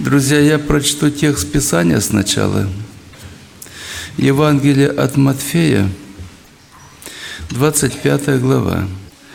Друзья, я прочту текст Писания сначала. Евангелие от Матфея, 25 глава,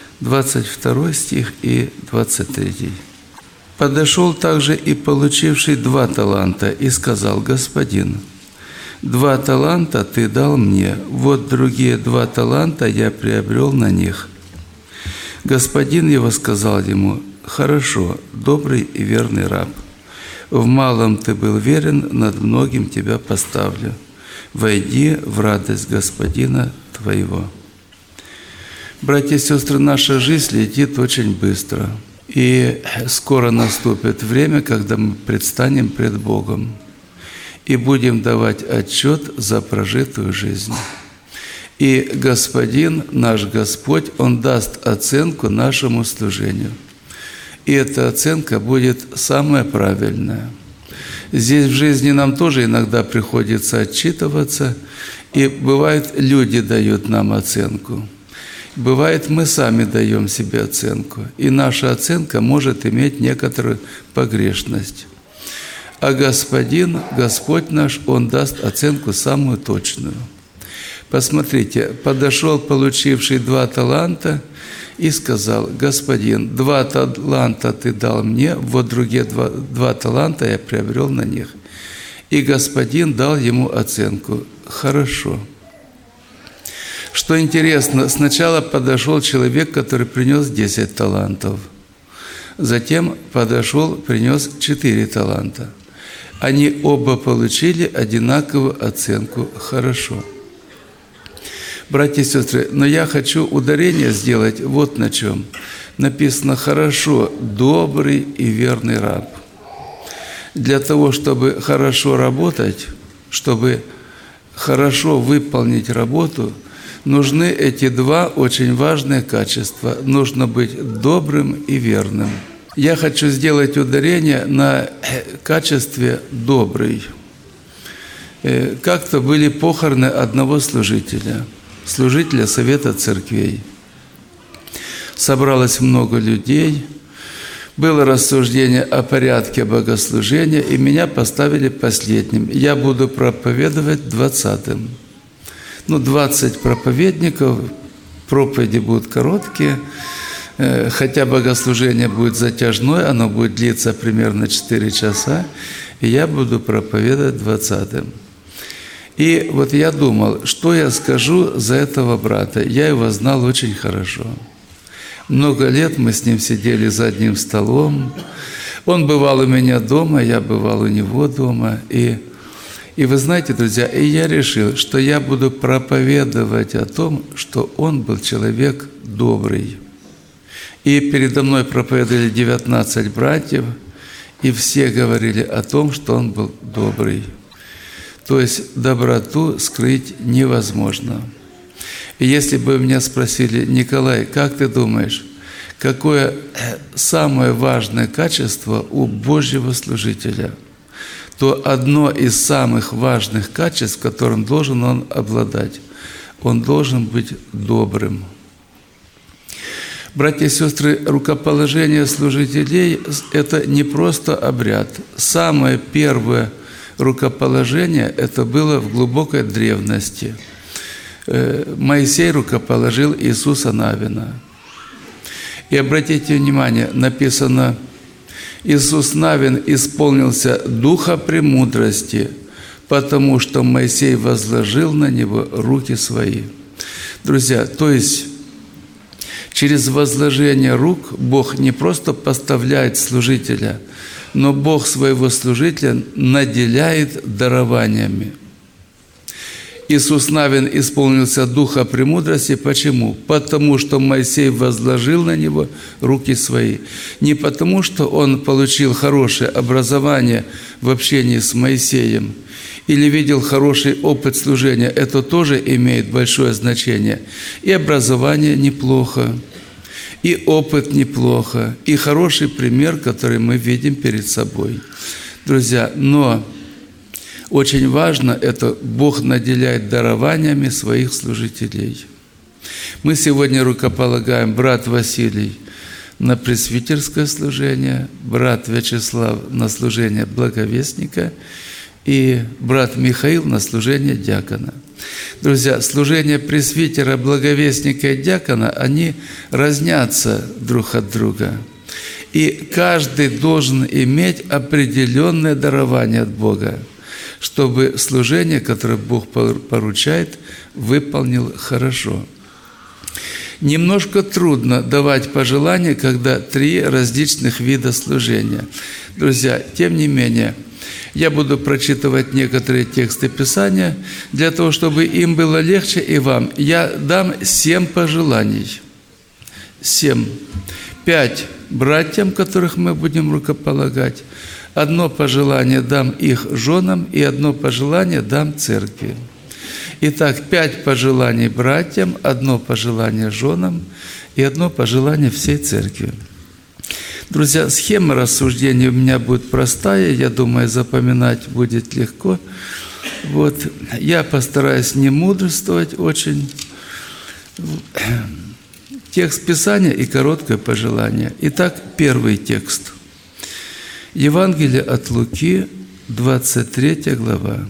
22 стих и 23. «Подошел также и получивший 2 таланта, и сказал: Господин, 2 таланта ты дал мне, вот другие 2 таланта я приобрел на них. Господин его сказал ему: Хорошо, добрый и верный раб. В малом ты был верен, над многим тебя поставлю. Войди в радость Господина твоего». Братья и сестры, наша жизнь летит очень быстро. И скоро наступит время, когда мы предстанем пред Богом и будем давать отчет за прожитую жизнь. И Господин, наш Господь, Он даст оценку нашему служению. И эта оценка будет самая правильная. Здесь в жизни нам тоже иногда приходится отчитываться, и бывает, люди дают нам оценку. Бывает, мы сами даем себе оценку, и наша оценка может иметь некоторую погрешность. А Господин, Господь наш, Он даст оценку самую точную. Посмотрите, подошел получивший 2 таланта и сказал: Господин, 2 таланта ты дал мне, вот другие 2 таланта я приобрел на них. И Господин дал ему оценку: хорошо. Что интересно, сначала подошел человек, который принес 10 талантов. Затем подошел, принес 4 таланта. Они оба получили одинаковую оценку «хорошо». Братья и сестры, но я хочу ударение сделать вот на чем. Написано: «Хорошо, добрый и верный раб». Для того, чтобы хорошо работать, чтобы хорошо выполнить работу, нужны эти 2 очень важные качества. Нужно быть добрым и верным. Я хочу сделать ударение на качестве «добрый». Как-то были похороны одного служителя Совета Церквей. Собралось много людей, было рассуждение о порядке богослужения, и меня поставили последним. Я буду проповедовать 20-м. 20 проповедников, проповеди будут короткие, хотя богослужение будет затяжное, оно будет длиться примерно 4 часа, и я буду проповедовать 20-м. И вот я думал, что я скажу за этого брата. Я его знал очень хорошо. Много лет мы с ним сидели за одним столом. Он бывал у меня дома, я бывал у него дома. И вы знаете, друзья, и я решил, что я буду проповедовать о том, что он был человек добрый. И передо мной проповедовали 19 братьев, и все говорили о том, что он был добрый. То есть доброту скрыть невозможно. И если бы меня спросили: Николай, как ты думаешь, какое самое важное качество у Божьего служителя, то одно из самых важных качеств, которым должен он обладать, он должен быть добрым. Братья и сестры, рукоположение служителей – это не просто обряд. Самое первое рукоположение – это было в глубокой древности. Моисей рукоположил Иисуса Навина. И обратите внимание, написано: Иисус Навин исполнился духа премудрости, потому что Моисей возложил на него руки свои. Друзья, то есть через возложение рук Бог не просто поставляет служителя, но Бог своего служителя наделяет дарованиями. Иисус Навин исполнился духа премудрости. Почему? Потому что Моисей возложил на него руки свои. Не потому, что он получил хорошее образование в общении с Моисеем или видел хороший опыт служения. Это тоже имеет большое значение. И образование неплохо, и опыт неплохо, и хороший пример, который мы видим перед собой. Друзья, но очень важно это: Бог наделяет дарованиями своих служителей. Мы сегодня рукополагаем брат Василий на пресвитерское служение, брат Вячеслав на служение благовестника и брат Михаил на служение диакона. Друзья, служение пресвитера, благовестника и диакона, они разнятся друг от друга. И каждый должен иметь определенное дарование от Бога, чтобы служение, которое Бог поручает, выполнил хорошо. Немножко трудно давать пожелания, когда 3 различных вида служения. Друзья, тем не менее, я буду прочитывать некоторые тексты Писания, для того, чтобы им было легче и вам. Я дам 7 пожеланий. 7. 5 братьям, которых мы будем рукополагать. 1 пожелание дам их женам, и 1 пожелание дам церкви. Итак, 5 пожеланий братьям, 1 пожелание женам и 1 пожелание всей церкви. Друзья, схема рассуждения у меня будет простая, я думаю, запоминать будет легко. Вот. Я постараюсь не мудрствовать очень. Текст Писания и короткое пожелание. Итак, первый текст. Евангелие от Луки, 23 глава.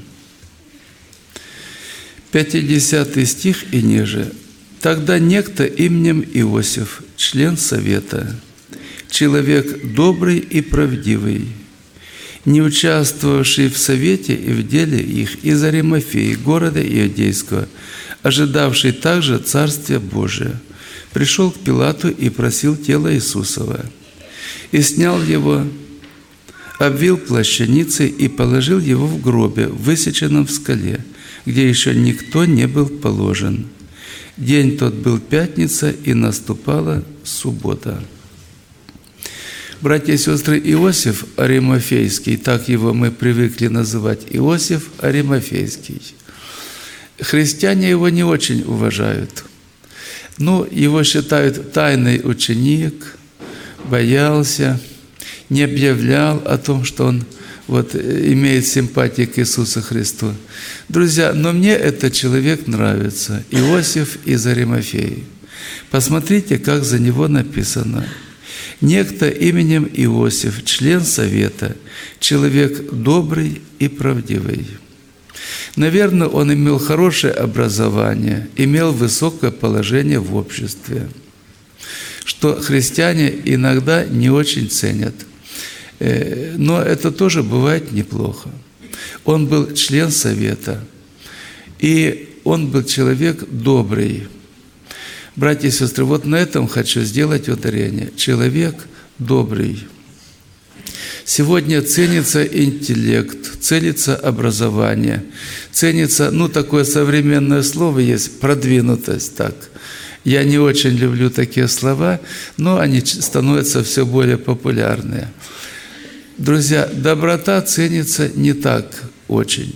50 стих и ниже. «Тогда некто именем Иосиф, член совета, человек добрый и правдивый, не участвовавший в совете и в деле их, из Аримафеи, города Иудейского, ожидавший также Царствия Божия, пришел к Пилату и просил тело Иисусова, и снял его, обвил плащаницей и положил его в гробе, высеченном в скале, где еще никто не был положен. День тот был пятница, и наступала суббота». Братья и сестры, Иосиф Аримафейский, так его мы привыкли называть, Иосиф Аримафейский. Христиане его не очень уважают. Его считают тайный ученик, боялся, не объявлял о том, что он имеет симпатии к Иисусу Христу. Друзья, но мне этот человек нравится, Иосиф из Аримафеи. Посмотрите, как за него написано. «Некто именем Иосиф, член совета, человек добрый и правдивый». Наверное, он имел хорошее образование, имел высокое положение в обществе, что христиане иногда не очень ценят. Но это тоже бывает неплохо. Он был член совета, и он был человек добрый. Братья и сестры, на этом хочу сделать ударение. Человек добрый. Сегодня ценится интеллект, ценится образование, ценится, такое современное слово есть, продвинутость, так. Я не очень люблю такие слова, но они становятся все более популярные. Друзья, доброта ценится не так очень.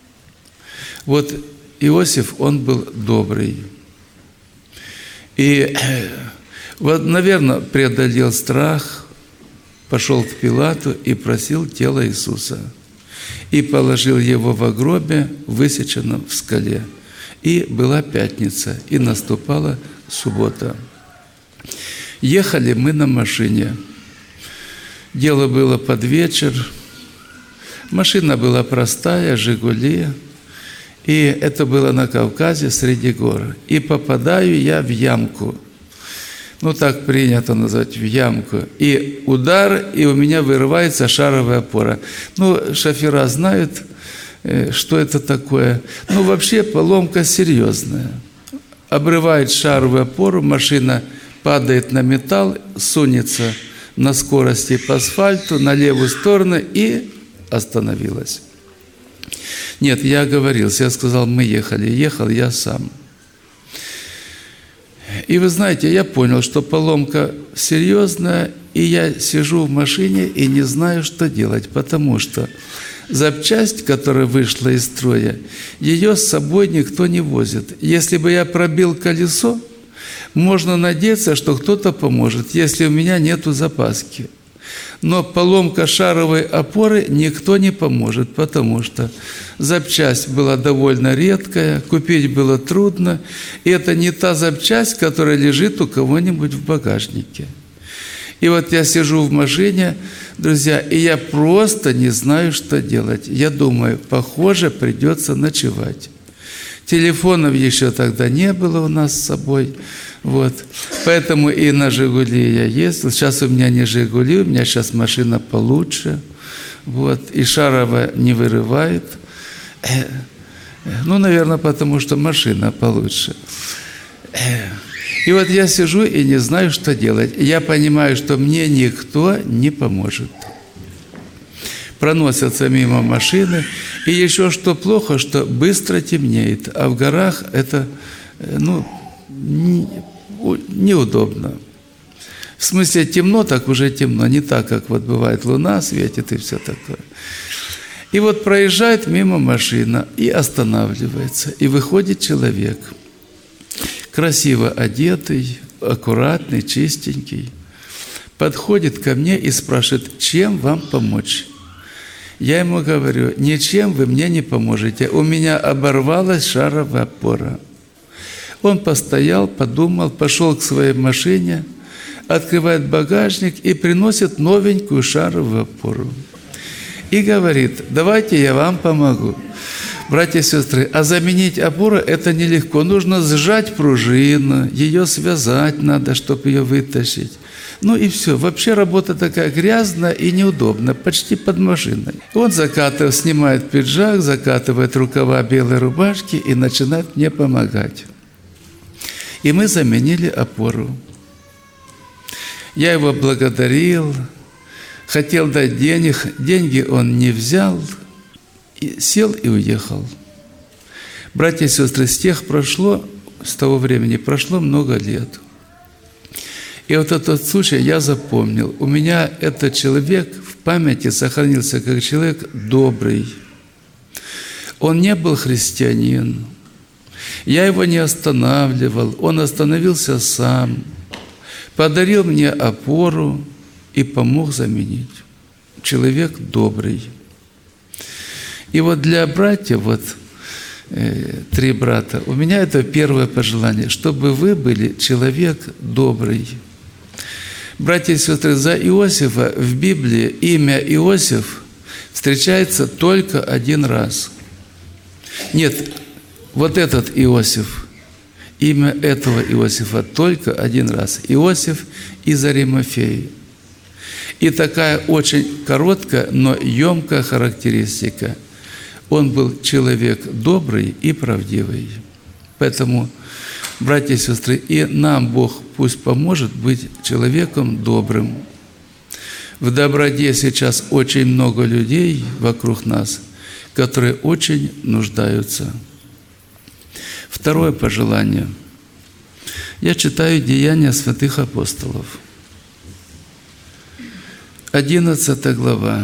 Иосиф, он был добрый. И, наверное, преодолел страх, пошел к Пилату и просил тело Иисуса. И положил его во гробе, высеченном в скале. И была пятница, и наступала суббота. Ехали мы на машине. Дело было под вечер. Машина была простая, «Жигули». И это было на Кавказе, среди гор. И попадаю я в ямку. Так принято назвать, в ямку. И удар, и у меня вырывается шаровая опора. Шофера знают, что это такое. Вообще поломка серьезная. Обрывает шаровую опору, машина падает на металл, сунется на скорости по асфальту, на левую сторону и остановилась. Нет, я оговорился, я сказал, мы ехали. Ехал я сам. И вы знаете, я понял, что поломка серьезная, и я сижу в машине и не знаю, что делать, потому что запчасть, которая вышла из строя, ее с собой никто не возит. Если бы я пробил колесо, можно надеяться, что кто-то поможет, если у меня нету запаски. Но поломка шаровой опоры никто не поможет, потому что запчасть была довольно редкая, купить было трудно, и это не та запчасть, которая лежит у кого-нибудь в багажнике. И вот я сижу в машине, друзья, и я просто не знаю, что делать. Я думаю, похоже, придется ночевать. Телефонов еще тогда не было у нас с собой. Вот. Поэтому и на «Жигули» я ездил. Сейчас у меня не «Жигули», у меня сейчас машина получше. Вот. И Шарова не вырывает. Ну, наверное, потому что машина получше. И вот я сижу и не знаю, что делать. Я понимаю, что мне никто не поможет. Проносятся мимо машины. И еще что плохо, что быстро темнеет. А в горах это, неудобно. В смысле темно, так уже темно. Не так, как вот бывает, луна светит и все такое. И вот проезжает мимо машина и останавливается. И выходит человек. Красиво одетый, аккуратный, чистенький. Подходит ко мне и спрашивает, чем вам помочь? Я ему говорю, ничем вы мне не поможете. У меня оборвалась шаровая опора. Он постоял, подумал, пошел к своей машине, открывает багажник и приносит новенькую шаровую опору. И говорит, давайте я вам помогу. Братья и сестры, а заменить опору это нелегко. Нужно сжать пружину, ее связать надо, чтобы ее вытащить. Ну и все. Вообще работа такая грязная и неудобная, почти под машиной. Он снимает пиджак, закатывает рукава белой рубашки и начинает мне помогать. И мы заменили опору. Я его благодарил, хотел дать денег, деньги он не взял, и сел и уехал. Братья и сестры, с того времени прошло много лет. И вот этот случай я запомнил. У меня этот человек в памяти сохранился как человек добрый. Он не был христианин. Я его не останавливал, он остановился сам, подарил мне опору и помог заменить. Человек добрый. И вот для братьев, 3 брата, у меня это первое пожелание, чтобы вы были человек добрый. Братья и сестры, за Иосифа в Библии имя Иосиф встречается только один раз. Нет, вот этот Иосиф, имя этого Иосифа только один раз. Иосиф из Аримафеи. И такая очень короткая, но емкая характеристика. Он был человек добрый и правдивый. Поэтому, братья и сестры, и нам Бог пусть поможет быть человеком добрым. В доброте сейчас очень много людей вокруг нас, которые очень нуждаются. Второе пожелание. Я читаю Деяния святых апостолов. 11 глава,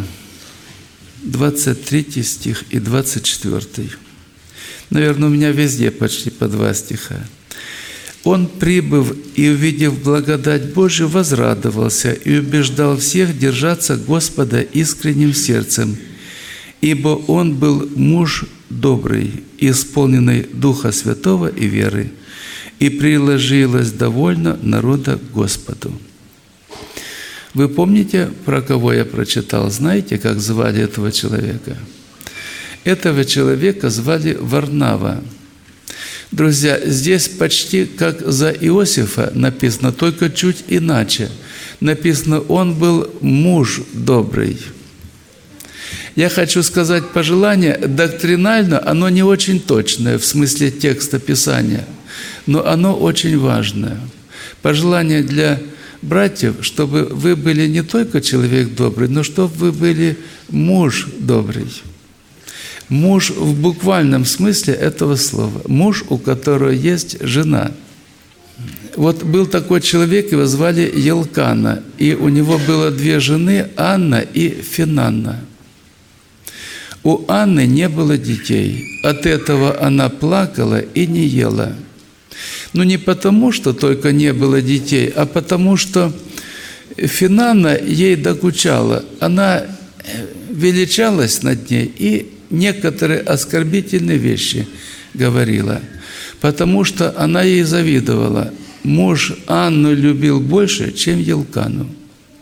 23 стих и 24. Наверное, у меня везде почти по 2 стиха. «Он, прибыв и увидев благодать Божию, возрадовался и убеждал всех держаться Господа искренним сердцем, ибо он был муж добрый, исполненный Духа Святого и веры, и приложилось довольно народа к Господу». Вы помните, про кого я прочитал? Знаете, как звали этого человека? Этого человека звали Варнава. Друзья, здесь почти как за Иосифа написано, только чуть иначе. Написано, он был муж добрый. Я хочу сказать пожелание, доктринально оно не очень точное в смысле текста Писания, но оно очень важное. Пожелание для братьев, чтобы вы были не только человек добрый, но чтобы вы были муж добрый. Муж в буквальном смысле этого слова. Муж, у которого есть жена. Вот был такой человек, его звали Елкана, и у него было 2 жены, Анна и Финанна. У Анны не было детей. От этого она плакала и не ела. Но не потому, что только не было детей, а потому, что Финанна ей докучала. Она величалась над ней и некоторые оскорбительные вещи говорила, потому что она ей завидовала. Муж Анну любил больше, чем Елкану.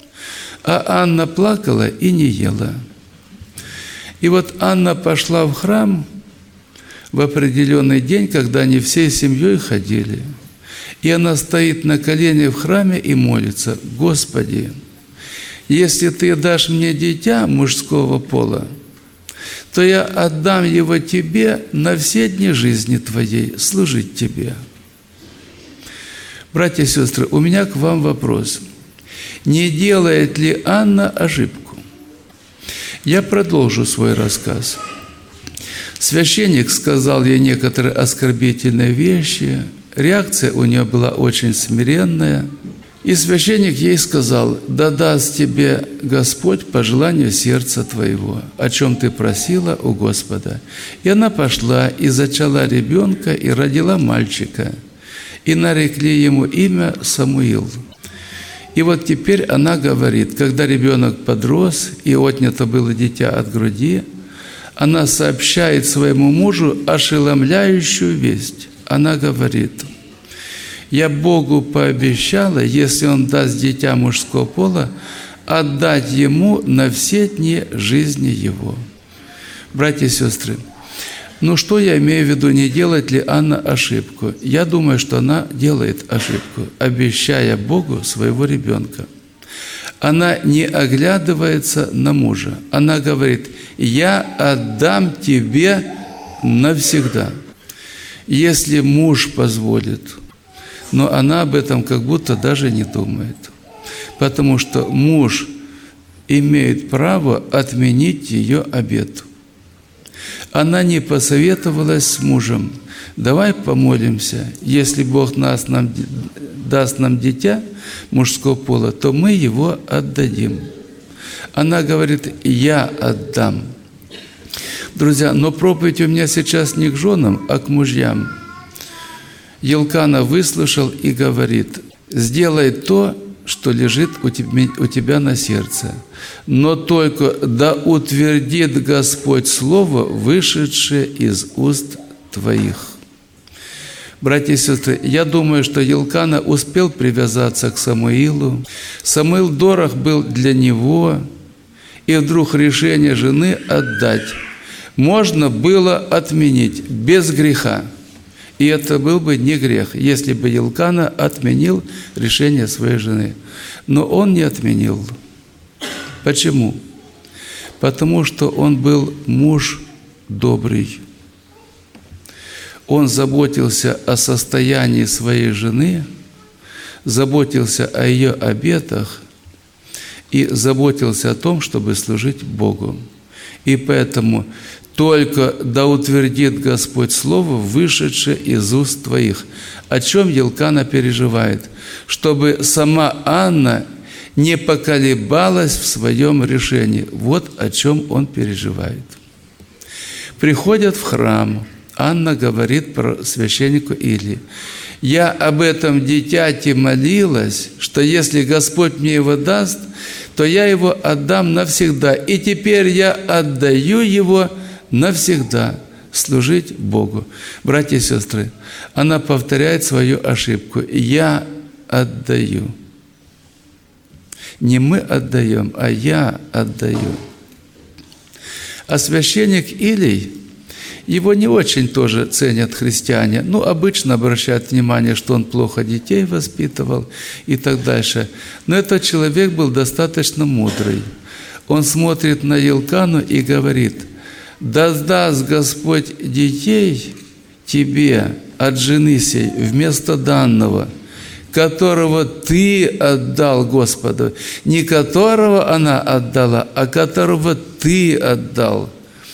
а Анна плакала и не ела. И вот Анна пошла в храм в определенный день, когда они всей семьей ходили. И она стоит на коленях в храме и молится: «Господи, если Ты дашь мне дитя мужского пола, то я отдам его Тебе на все дни жизни Твоей, служить Тебе». Братья и сестры, у меня к вам вопрос. Не делает ли Анна ошибку? Я продолжу свой рассказ. Священник сказал ей некоторые оскорбительные вещи. Реакция у нее была очень смиренная. И священник ей сказал: «Да даст тебе Господь по желанию сердца твоего, о чем ты просила у Господа». И она пошла и зачала ребенка, и родила мальчика, и нарекли ему имя Самуил. И вот теперь она говорит, когда ребенок подрос, и отнято было дитя от груди, она сообщает своему мужу ошеломляющую весть. Она говорит: «Я Богу пообещала, если Он даст дитя мужского пола, отдать Ему на все дни жизни Его». Братья и сестры, что я имею в виду, не делает ли Анна ошибку? Я думаю, что она делает ошибку, обещая Богу своего ребенка. Она не оглядывается на мужа. Она говорит: «Я отдам тебе навсегда, если муж позволит». Но она об этом как будто даже не думает, потому что муж имеет право отменить ее обет. Она не посоветовалась с мужем: «Давай помолимся, если Бог даст нам дитя мужского пола, то мы его отдадим». Она говорит: «Я отдам». Друзья, но проповедь у меня сейчас не к женам, а к мужьям. Елкана выслушал и говорит: «Сделай то, что лежит у тебя на сердце, но только да утвердит Господь слово, вышедшее из уст твоих». Братья и сестры, я думаю, что Елкана успел привязаться к Самуилу. Самуил дорог был для него, и вдруг решение жены отдать можно было отменить без греха. И это был бы не грех, если бы Елкана отменил решение своей жены. Но он не отменил. Почему? Потому что он был муж добрый. Он заботился о состоянии своей жены, заботился о ее обетах и заботился о том, чтобы служить Богу. И поэтому только да утвердит Господь слово, вышедшее из уст твоих. О чем Елкана переживает? Чтобы сама Анна не поколебалась в своем решении. Вот о чем он переживает. Приходят в храм. Анна говорит про священнику Илии: «Я об этом дитяти молилась, что если Господь мне его даст, то я его отдам навсегда. И теперь я отдаю его навсегда служить Богу». Братья и сестры, она повторяет свою ошибку: «Я отдаю». Не мы отдаем, а я отдаю. А священник Илий, его не очень тоже ценят христиане. Обычно обращают внимание, что он плохо детей воспитывал и так дальше. Но этот человек был достаточно мудрый. Он смотрит на Елкану и говорит: «Да даст Господь детей тебе от жены сей вместо данного, которого ты отдал Господу». Не которого она отдала, а которого ты отдал.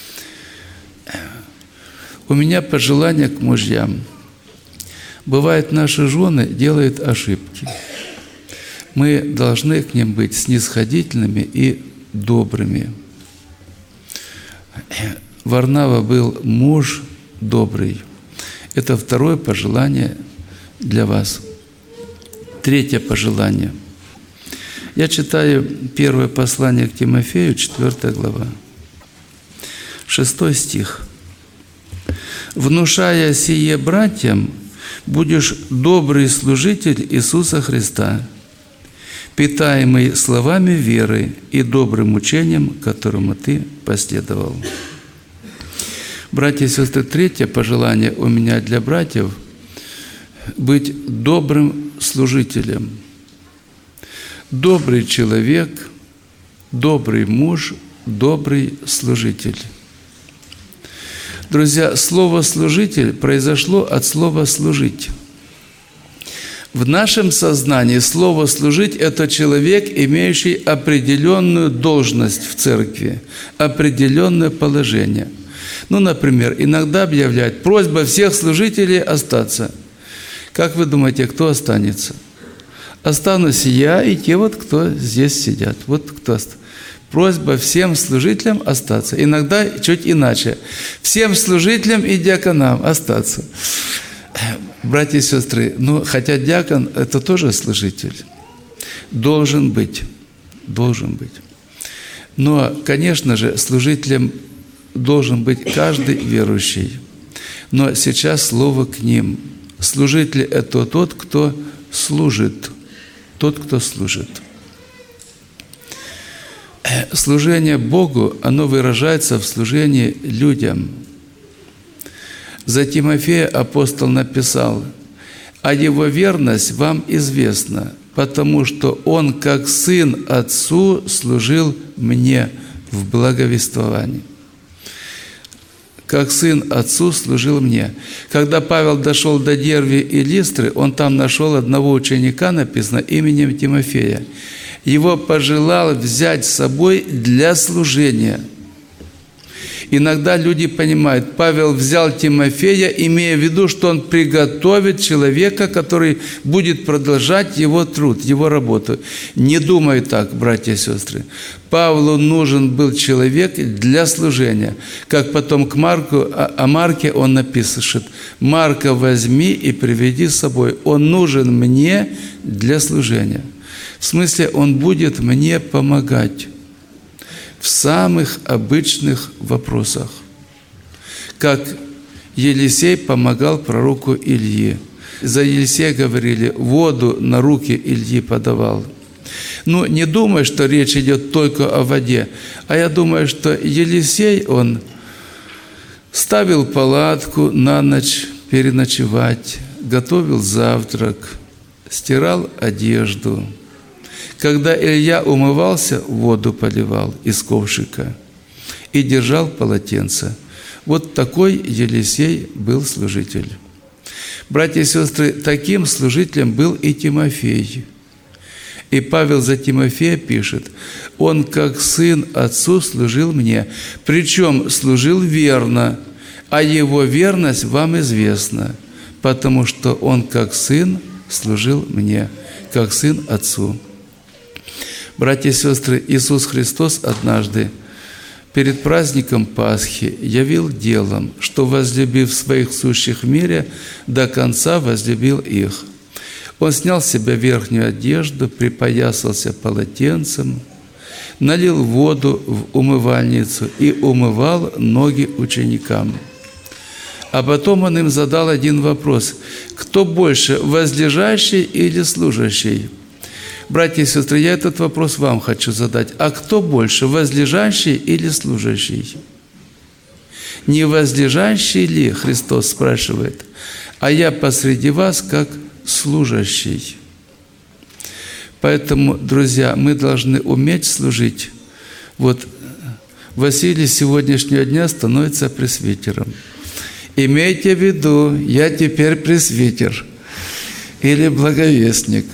У меня пожелание к мужьям. Бывает, наши жены делают ошибки. Мы должны к ним быть снисходительными и добрыми. Варнава был муж добрый. Это второе пожелание для вас. Третье пожелание. Я читаю первое послание к Тимофею, 4 глава, 6 стих. «Внушая сие братьям, будешь добрый служитель Иисуса Христа, питаемый словами веры и добрым учением, которому ты последовал. Братья и сестры, третье пожелание у меня для братьев – быть добрым служителем. Добрый человек, добрый муж, добрый служитель. Друзья, слово «служитель» произошло от слова «служить». В нашем сознании слово «служить» – это человек, имеющий определенную должность в церкви, определенное положение. Например, иногда объявляют просьба всех служителей остаться. Как вы думаете, кто останется? Останусь я и те, кто здесь сидят. Кто останется. Просьба всем служителям остаться. Иногда чуть иначе. Всем служителям и диаконам остаться. Братья и сестры, хотя диакон – это тоже служитель. Должен быть. Но, конечно же, служителем должен быть каждый верующий. Но сейчас слово к ним. Служитель – это тот, кто служит. Служение Богу, оно выражается в служении людям. За Тимофея апостол написал: «А его верность вам известна, потому что он, как сын отцу, служил мне в благовествовании». Как сын отцу служил мне. Когда Павел дошел до Дервы и Листры, он там нашел одного ученика, написано, именем Тимофея. Его пожелал взять с собой для служения. Иногда люди понимают, Павел взял Тимофея, имея в виду, что он приготовит человека, который будет продолжать его труд, его работу. Не думай так, братья и сестры. Павлу нужен был человек для служения. Как потом к Марку, о Марке он напишет: «Марка возьми и приведи с собой, он нужен мне для служения». В смысле, он будет мне помогать в самых обычных вопросах. Как Елисей помогал пророку Илье. За Елисея говорили, воду на руки Ильи подавал. Не думай, что речь идет только о воде, а я думаю, что Елисей, он ставил палатку на ночь переночевать, готовил завтрак, стирал одежду. Когда Илья умывался, воду поливал из ковшика и держал полотенце. Вот такой Елисей был служитель. Братья и сестры, таким служителем был и Тимофей. И Павел за Тимофея пишет: «Он, как сын отцу, служил мне, причем служил верно, а его верность вам известна, потому что он, как сын, служил мне, как сын отцу». Братья и сестры, Иисус Христос однажды перед праздником Пасхи явил делом, что, возлюбив своих сущих в мире, до конца возлюбил их. Он снял с себя верхнюю одежду, припоясался полотенцем, налил воду в умывальницу и умывал ноги ученикам. А потом он им задал один вопрос: кто больше, возлежащий или служащий? Братья и сестры, я этот вопрос вам хочу задать. А кто больше, возлежащий или служащий? Не возлежащий ли, Христос спрашивает, а я посреди вас как служащий. Поэтому, друзья, мы должны уметь служить. Василий с сегодняшнего дня становится пресвитером. Имейте в виду, я теперь пресвитер или благовестник.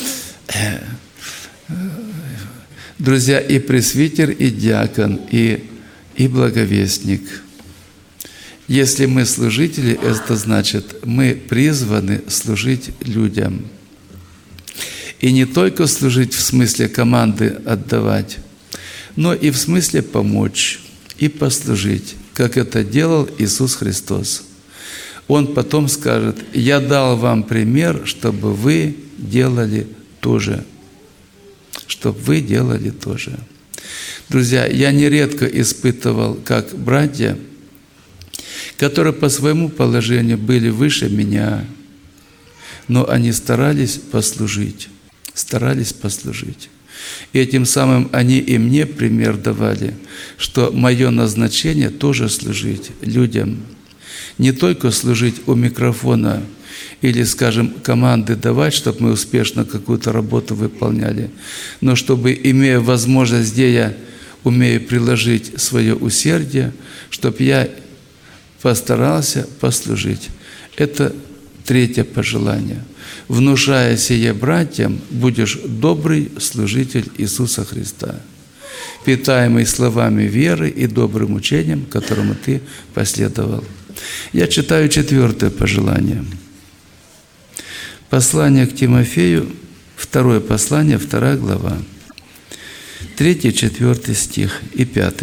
Друзья, и пресвитер, и диакон, и благовестник. Если мы служители, это значит, мы призваны служить людям. И не только служить в смысле команды отдавать, но и в смысле помочь и послужить, как это делал Иисус Христос. Он потом скажет: «Я дал вам пример, чтобы вы делали тоже». Чтобы вы делали тоже. Друзья, я нередко испытывал, как братья, которые по своему положению были выше меня, но они старались послужить. старались послужить. И этим самым они и мне пример давали, что мое назначение тоже служить людям. Не только служить у микрофона или, скажем, команды давать, чтобы мы успешно какую-то работу выполняли, но чтобы, имея возможность, где я умею приложить свое усердие, чтобы я постарался послужить. Это третье пожелание. Внушая сие братьям, будешь добрый служитель Иисуса Христа, питаемый словами веры и добрым учением, которому ты последовал. Я читаю 4 пожелание. Послание к Тимофею, 2 послание, 2 глава, 3-4 стих и 5.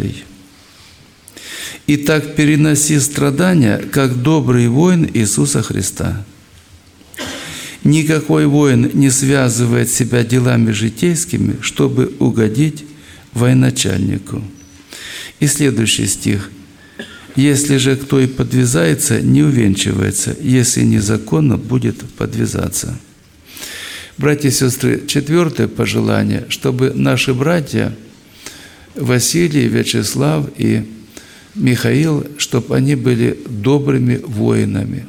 «Итак, переноси страдания, как добрый воин Иисуса Христа. Никакой воин не связывает себя делами житейскими, чтобы угодить военачальнику». И следующий стих. «Если же кто и подвязается, не увенчивается, если незаконно будет подвязаться». Братья и сестры, 4 пожелание, чтобы наши братья Василий, Вячеслав и Михаил, чтобы они были добрыми воинами.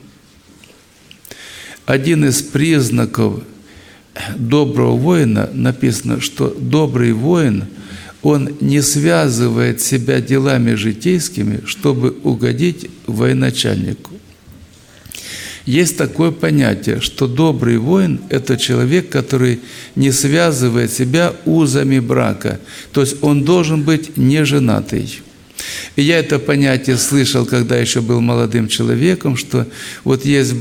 Один из признаков доброго воина написано, что добрый воин, он не связывает себя делами житейскими, чтобы угодить военачальнику. Есть такое понятие, что добрый воин – это человек, который не связывает себя узами брака, то есть он должен быть неженатый. И я это понятие слышал, когда еще был молодым человеком, что вот есть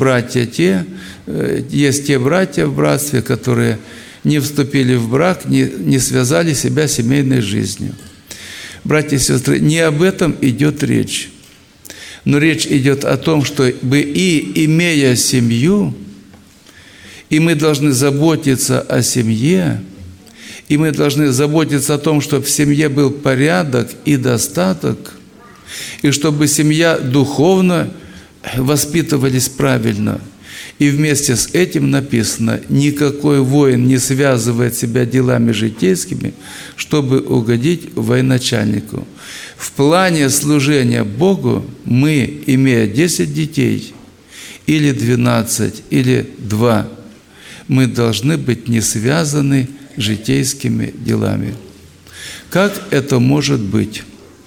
есть те братья в братстве, которые не вступили в брак, не связали себя семейной жизнью. Братья и сестры, не об этом идет речь. Но речь идет о том, чтобы и имея семью, и мы должны заботиться о семье, и мы должны заботиться о том, чтобы в семье был порядок и достаток, и чтобы семья духовно воспитывались правильно. И вместе с этим написано, никакой воин не связывает себя делами житейскими, чтобы угодить военачальнику. В плане служения Богу мы, имея 10 детей, или 12, или 2, мы должны быть не связаны житейскими делами. Как это может быть?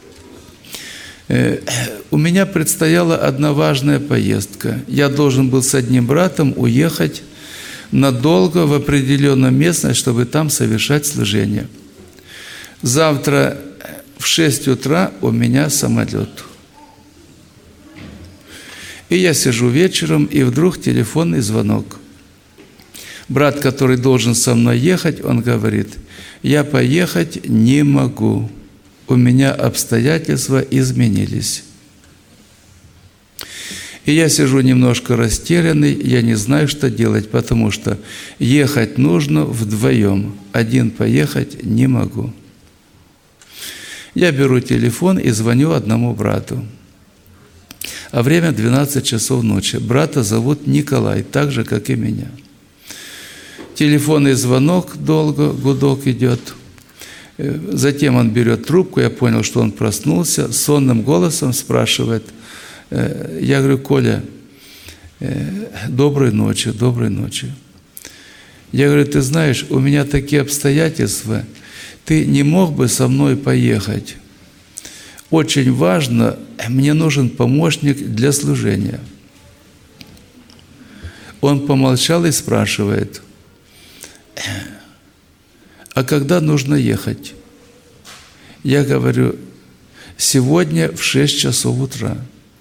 У меня предстояла одна важная поездка. Я должен был с одним братом уехать надолго в определенную местность, чтобы там совершать служение. Завтра в 6 утра у меня самолет. И я сижу вечером, и вдруг телефонный звонок. Брат, который должен со мной ехать, он говорит: «Я поехать не могу. У меня обстоятельства изменились». И я сижу немножко растерянный, я не знаю, что делать, потому что ехать нужно вдвоем, один поехать не могу. Я беру телефон и звоню одному брату. А время 12 часов ночи. Брата зовут Николай, так же, как и меня. Телефонный звонок долго, гудок идет. Затем он берет трубку, я понял, что он проснулся, сонным голосом спрашивает. Я говорю: «Коля, доброй ночи, доброй ночи». Я говорю: «Ты знаешь, у меня такие обстоятельства, ты не мог бы со мной поехать? Очень важно, мне нужен помощник для служения». Он помолчал и спрашивает: «А когда нужно ехать?» Я говорю: «Сегодня в 6 часов утра».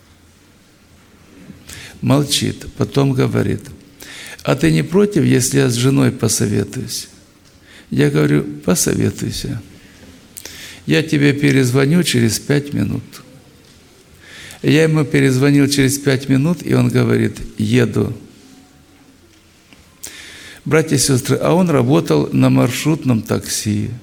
Молчит, потом говорит: «А ты не против, если я с женой посоветуюсь?» Я говорю: «Посоветуйся. Я тебе перезвоню через 5 минут». Я ему перезвонил через 5 минут, и он говорит: «Еду». Братья и сестры, а он работал на маршрутном такси.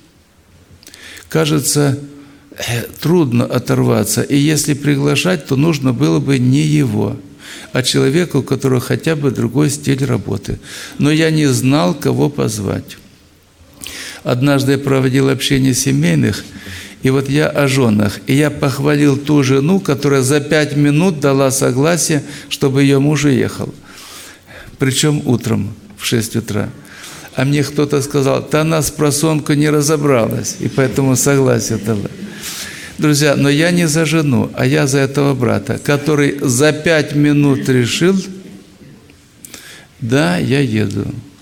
Кажется, трудно оторваться, и если приглашать, то нужно было бы не его. а человека, у которого хотя бы другой стиль работы. Но я не знал, кого позвать. Однажды я проводил общение семейных, и вот я о женах. И я похвалил ту жену, которая за 5 минут дала согласие, чтобы ее муж уехал. Причем утром, в 6 утра. А мне кто-то сказал, да она с просонку не разобралась, и поэтому согласие дала. Друзья, но я не за жену, а я за этого брата, который за 5 минут решил, да, я еду.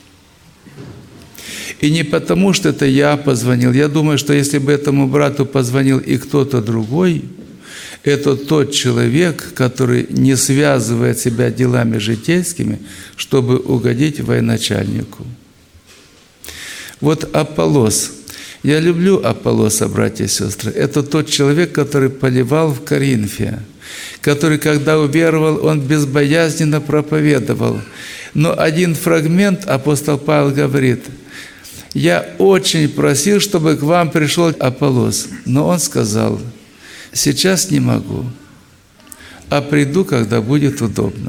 И не потому, что это я позвонил. Я думаю, что если бы этому брату позвонил и кто-то другой, это тот человек, который не связывает себя делами житейскими, чтобы угодить военачальнику. Вот Аполлос. Я люблю Аполлоса, братья и сестры. Это тот человек, который поливал в Коринфе, который, когда уверовал, он безбоязненно проповедовал. Но один фрагмент апостол Павел говорит: «Я очень просил, чтобы к вам пришел Аполлос, но он сказал: сейчас не могу, а приду, когда будет удобно».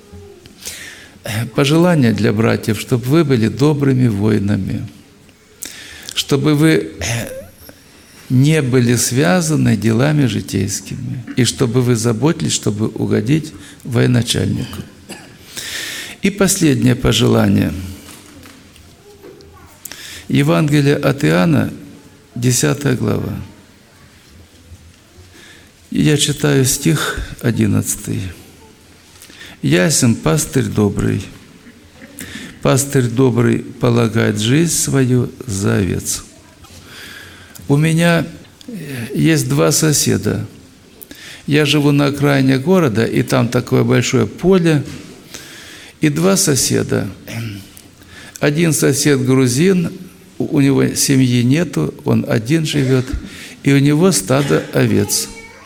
Пожелание для братьев, чтобы вы были добрыми воинами, чтобы вы не были связаны делами житейскими, и чтобы вы заботились, чтобы угодить военачальнику. И последнее пожелание. Евангелие от Иоанна, 10 глава. Я читаю стих 11. «Ясен пастырь добрый. Пастырь добрый полагает жизнь свою за овец». У меня есть 2 соседа. Я живу на окраине города, и там такое большое поле, и 2 соседа. Один сосед грузин, у него семьи нету, он один живет, и у него стадо овец.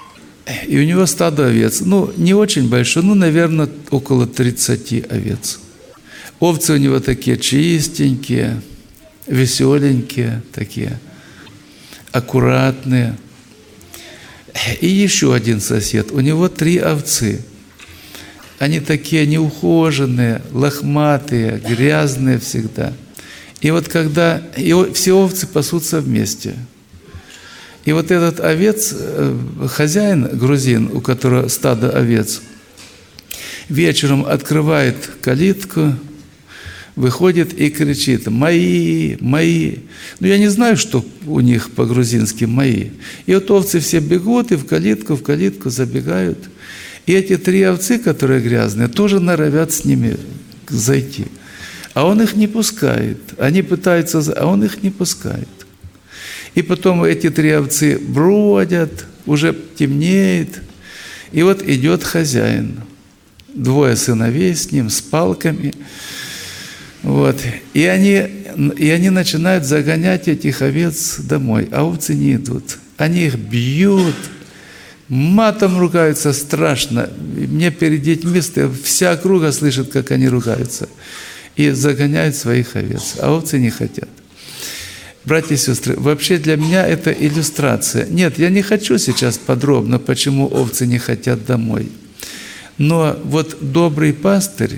Не очень большое, наверное, около 30 овец. Овцы у него такие чистенькие, веселенькие такие, аккуратные. И еще один сосед, у него 3 овцы. Они такие неухоженные, лохматые, грязные всегда. И вот когда все овцы пасутся вместе. И вот этот овец, хозяин грузин, у которого стадо овец, вечером открывает калитку, выходит и кричит: «Мои, мои». Я не знаю, что у них по-грузински «мои». И вот овцы все бегут и в калитку забегают. И эти 3 овцы, которые грязные, тоже норовят с ними зайти. А он их не пускает. Они пытаются, а он их не пускает. И потом эти 3 овцы бродят, уже темнеет. И вот идет хозяин. 2 сыновей с ним, с палками. Вот. И они начинают загонять этих овец домой, а овцы не идут. Они их бьют, матом ругаются страшно. Мне перед детьми вся округа слышит, как они ругаются. И загоняют своих овец, а овцы не хотят. Братья и сестры, вообще для меня это иллюстрация. Нет, я не хочу сейчас подробно, почему овцы не хотят домой. Но вот добрый пастырь,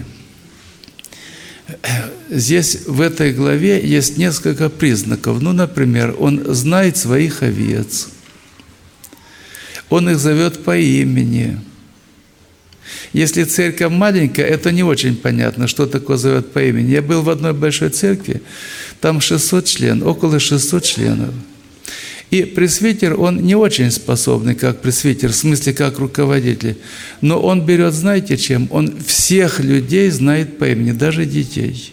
здесь в этой главе есть несколько признаков. Например, он знает своих овец. Он их зовет по имени. Если церковь маленькая, это не очень понятно, что такое зовет по имени. Я был в одной большой церкви, там 600 членов, около 600 членов. И пресвитер, он не очень способный, как пресвитер, в смысле, как руководитель. Но он берет, знаете чем? Он всех людей знает по имени, даже детей.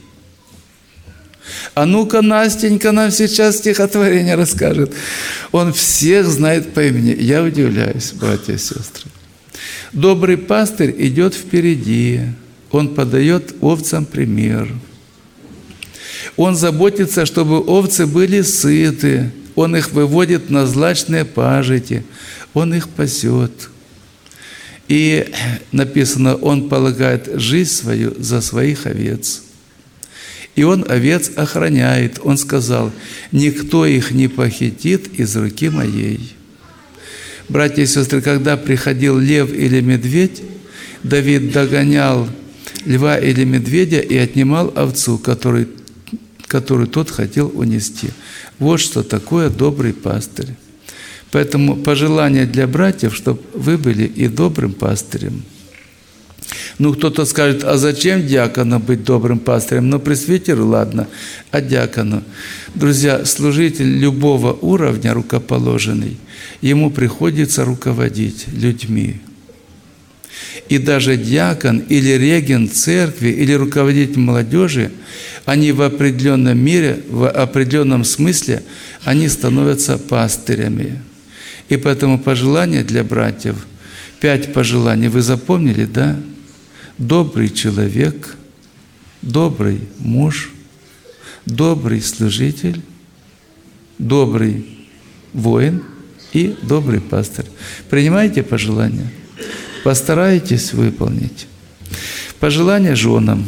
А ну-ка, Настенька нам сейчас стихотворение расскажет. Он всех знает по имени. Я удивляюсь, братья и сестры. Добрый пастырь идет впереди. Он подает овцам пример. Он заботится, чтобы овцы были сыты. Он их выводит на злачные пажити. Он их пасет. И написано, он полагает жизнь свою за своих овец. И он овец охраняет. Он сказал: никто их не похитит из руки моей. Братья и сестры, когда приходил лев или медведь, Давид догонял льва или медведя и отнимал овцу, которую тот хотел унести. Вот что такое добрый пастырь. Поэтому пожелание для братьев, чтобы вы были и добрым пастырем. Ну, кто-то скажет, а зачем диакону быть добрым пастырем? Ну, пресвитеру, ладно, а диакону? Друзья, служитель любого уровня, рукоположенный, ему приходится руководить людьми. И даже диакон или регент церкви, или руководитель молодежи, они в определенном мире, в определенном смысле, они становятся пастырями. И поэтому пожелания для братьев, 5 пожеланий, вы запомнили, да? Добрый человек, добрый муж, добрый служитель, добрый воин и добрый пастырь. Принимаете пожелания? Постарайтесь выполнить. Пожелания женам.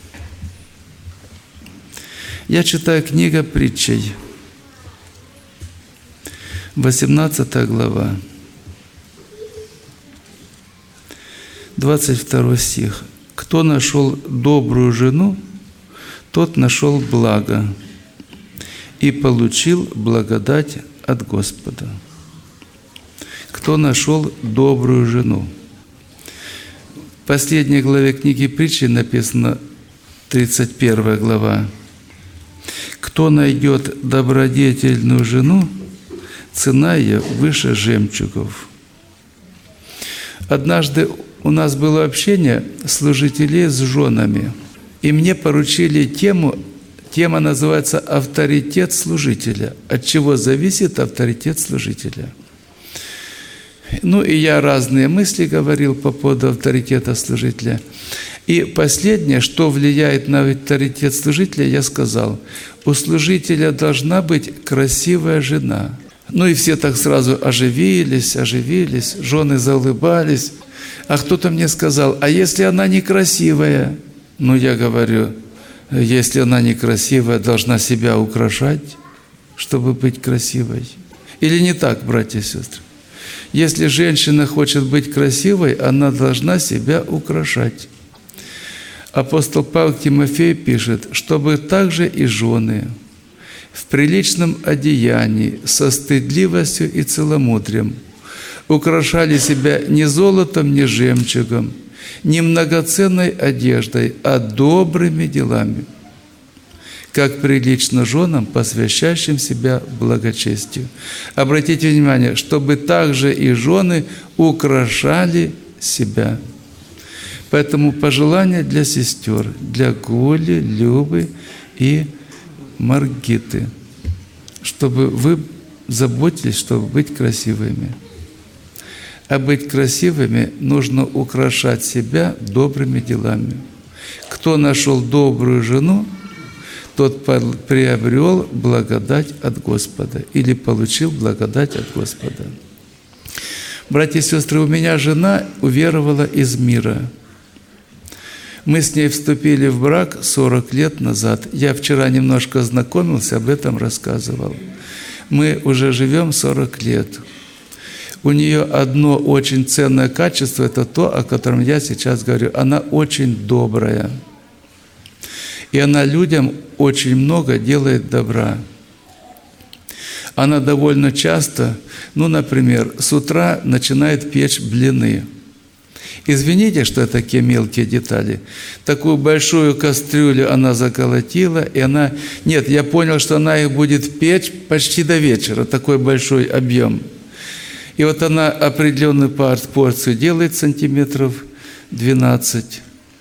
Я читаю книга Притчей, 18 глава, 22 стих. «Кто нашел добрую жену, тот нашел благо и получил благодать от Господа». Кто нашел добрую жену? В последней главе книги Притчи написано, 31 глава. «Кто найдет добродетельную жену, цена ее выше жемчугов». Однажды у нас было общение служителей с женами, и мне поручили тема называется «Авторитет служителя». От чего зависит авторитет служителя? Ну, и я разные мысли говорил по поводу авторитета служителя. И последнее, что влияет на авторитет служителя, я сказал, у служителя должна быть красивая жена. Ну и все так сразу оживились, жены заулыбались. А кто-то мне сказал, а если она некрасивая? Ну, я говорю, если она некрасивая, должна себя украшать, чтобы быть красивой. Или не так, братья и сестры? Если женщина хочет быть красивой, она должна себя украшать. Апостол Павел Тимофею пишет, чтобы также и жены в приличном одеянии, со стыдливостью и целомудрием украшали себя не золотом, не жемчугом, не многоценной одеждой, а добрыми делами, как прилично женам, посвящающим себя благочестию. Обратите внимание, чтобы также и жены украшали себя. Поэтому пожелания для сестер, для Гули, Любы и Маргиты, чтобы вы заботились, чтобы быть красивыми. А быть красивыми нужно украшать себя добрыми делами. Кто нашел добрую жену, тот приобрел благодать от Господа или получил благодать от Господа. Братья и сестры, у меня жена уверовала из мира. Мы с ней вступили в брак 40 лет назад. Я вчера немножко ознакомился, об этом рассказывал. Мы уже живем 40 лет. У нее одно очень ценное качество – это то, о котором я сейчас говорю. Она очень добрая. И она людям очень много делает добра. Она довольно часто, например, с утра начинает печь блины. Извините, что это такие мелкие детали. Такую большую кастрюлю она заколотила, и я понял, что она их будет печь почти до вечера, такой большой объем. И вот она определенную порцию делает сантиметров 12,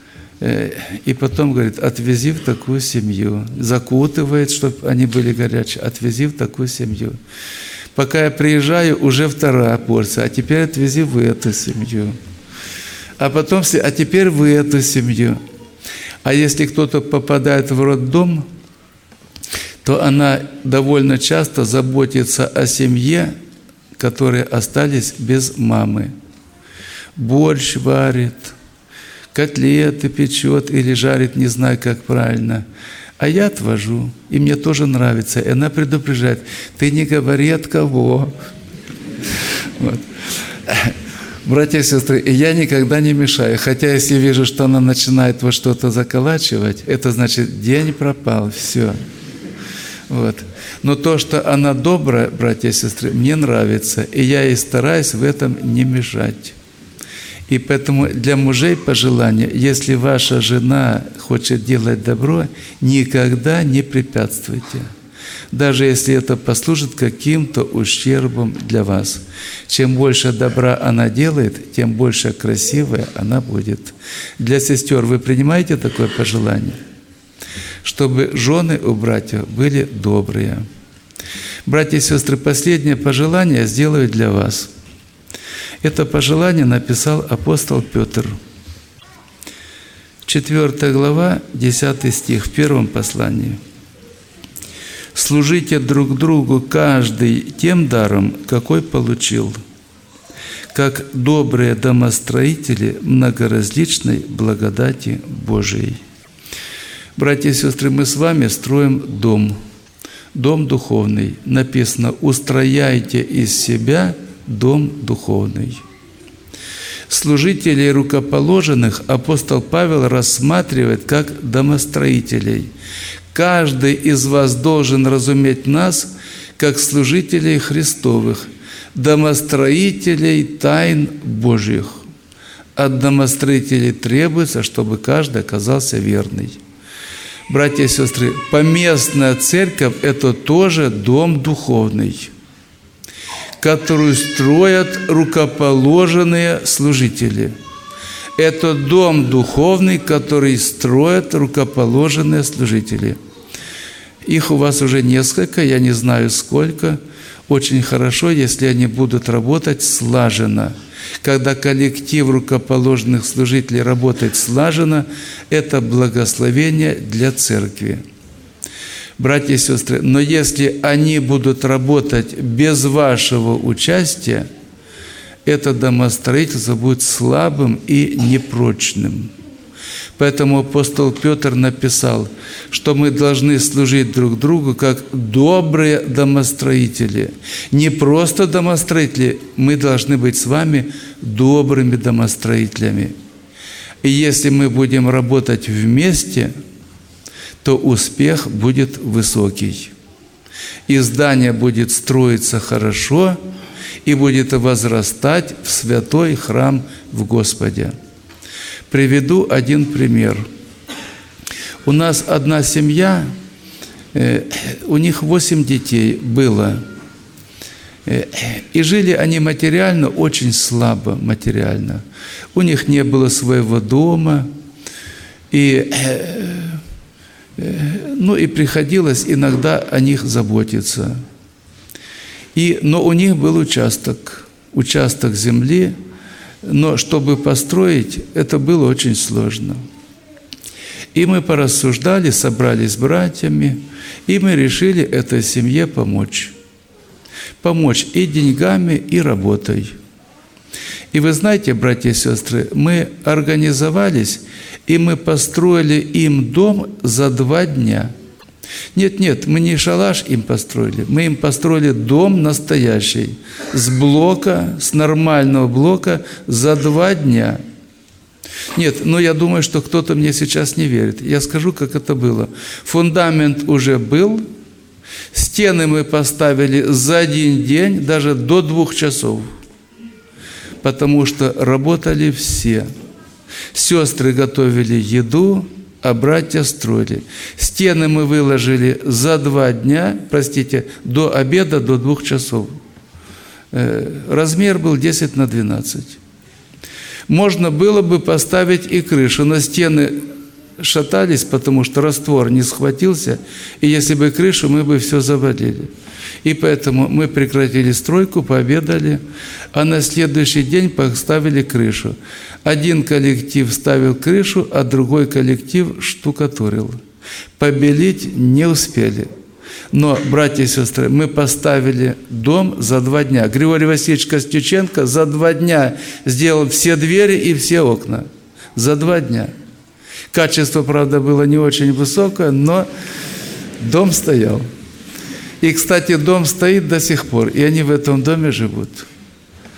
и потом говорит, отвези в такую семью. Закутывает, чтобы они были горячие, отвези в такую семью. Пока я приезжаю, уже вторая порция, а теперь отвези в эту семью. А потом, а теперь в эту семью. А если кто-то попадает в роддом, то она довольно часто заботится о семье, которые остались без мамы. Борщ варит, котлеты печет или жарит, не знаю, как правильно. А я отвожу, и мне тоже нравится. И она предупреждает, ты не говори от кого. Вот. Братья и сестры, я никогда не мешаю. Хотя, если вижу, что она начинает вот что-то заколачивать, это значит, день пропал, все. Вот. Но то, что она добрая, братья и сестры, мне нравится. И я ей стараюсь в этом не мешать. И поэтому для мужей пожелание, если ваша жена хочет делать добро, никогда не препятствуйте. Даже если это послужит каким-то ущербом для вас. Чем больше добра она делает, тем больше красивая она будет. Для сестер вы принимаете такое пожелание? Чтобы жены у братьев были добрые. Братья и сестры, последнее пожелание я сделаю для вас. Это пожелание написал апостол Петр. 4 глава, 10 стих в первом послании. «Служите друг другу каждый тем даром, какой получил, как добрые домостроители многоразличной благодати Божией». Братья и сестры, мы с вами строим дом духовный. Написано: «Устрояйте из себя дом духовный». Служителей рукоположенных апостол Павел рассматривает как домостроителей. Каждый из вас должен разуметь нас как служителей Христовых, домостроителей тайн Божьих. От домостроителей требуется, чтобы каждый оказался верный. Братья и сестры, поместная церковь – это тоже дом духовный, который строят рукоположенные служители. Это дом духовный, который строят рукоположенные служители. Их у вас уже несколько, я не знаю сколько. Очень хорошо, если они будут работать слаженно. Когда коллектив рукоположенных служителей работает слаженно, это благословение для церкви. Братья и сестры, но если они будут работать без вашего участия, это домостроительство будет слабым и непрочным. Поэтому апостол Петр написал, что мы должны служить друг другу как добрые домостроители. Не просто домостроители, мы должны быть с вами добрыми домостроителями. И если мы будем работать вместе, то успех будет высокий. И здание будет строиться хорошо и будет возрастать в святой храм в Господе. Приведу один пример. У нас одна семья, у них 8 детей было. И жили они материально очень слабо, материально. У них не было своего дома, и приходилось иногда о них заботиться. Но у них был участок земли, но чтобы построить, это было очень сложно. И мы порассуждали, собрались с братьями, и мы решили этой семье помочь. Помочь и деньгами, и работой. И вы знаете, братья и сестры, мы организовались, и мы построили им дом за 2 дня. Нет, мы не шалаш им построили, мы им построили дом настоящий, с нормального блока за 2 дня. Нет, я думаю, что кто-то мне сейчас не верит. Я скажу, как это было. Фундамент уже был, стены мы поставили за 1 день, даже до 2 часов, потому что работали все. Сестры готовили еду, а братья строили. Стены мы выложили за 2 дня, до обеда, до 2 часов. Размер был 10 на 12. Можно было бы поставить и крышу, но стены шатались, потому что раствор не схватился, и если бы крышу, мы бы все завалили. И поэтому мы прекратили стройку, пообедали, а на следующий день поставили крышу. Один коллектив ставил крышу, а другой коллектив штукатурил. Побелить не успели. Но, братья и сестры, мы поставили дом за 2 дня. Григорий Васильевич Костюченко за 2 дня сделал все двери и все окна. За 2 дня. Качество, правда, было не очень высокое, но дом стоял. И, кстати, дом стоит до сих пор, и они в этом доме живут.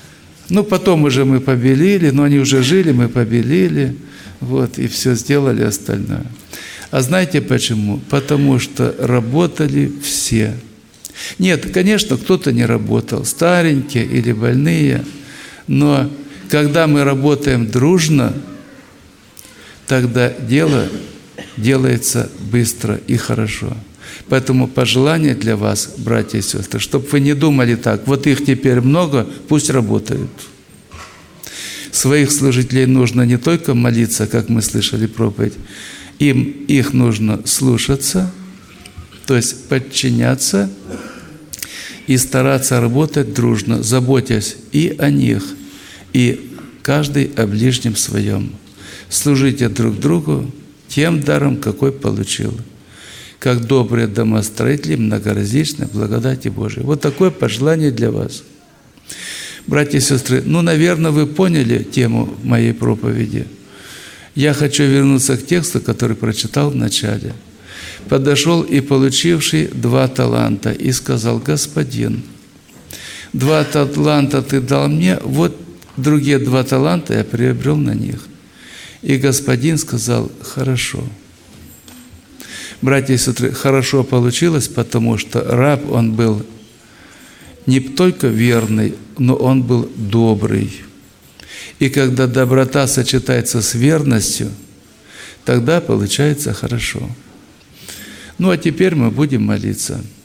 Ну, потом уже мы побелили, но они уже жили, мы побелили, вот, и все сделали остальное. А знаете почему? Потому что работали все. Нет, конечно, кто-то не работал, старенькие или больные, но когда мы работаем дружно, тогда дело делается быстро и хорошо. Поэтому пожелание для вас, братья и сестры, чтобы вы не думали так, вот их теперь много, пусть работают. Своих служителей нужно не только молиться, как мы слышали проповедь, их нужно слушаться, то есть подчиняться и стараться работать дружно, заботясь и о них, и каждый о ближнем своем. Служите друг другу тем даром, какой получил, как добрые домостроители многоразличной благодати Божией. Вот такое пожелание для вас. Братья и сестры, наверное, вы поняли тему моей проповеди. Я хочу вернуться к тексту, который прочитал в начале. «Подошел и получивший 2 таланта, и сказал: Господин, 2 таланта ты дал мне, вот другие 2 таланта я приобрел на них». И господин сказал: хорошо. Братья и сестры, хорошо получилось, потому что раб, он был не только верный, но он был добрый. И когда доброта сочетается с верностью, тогда получается хорошо. А теперь мы будем молиться.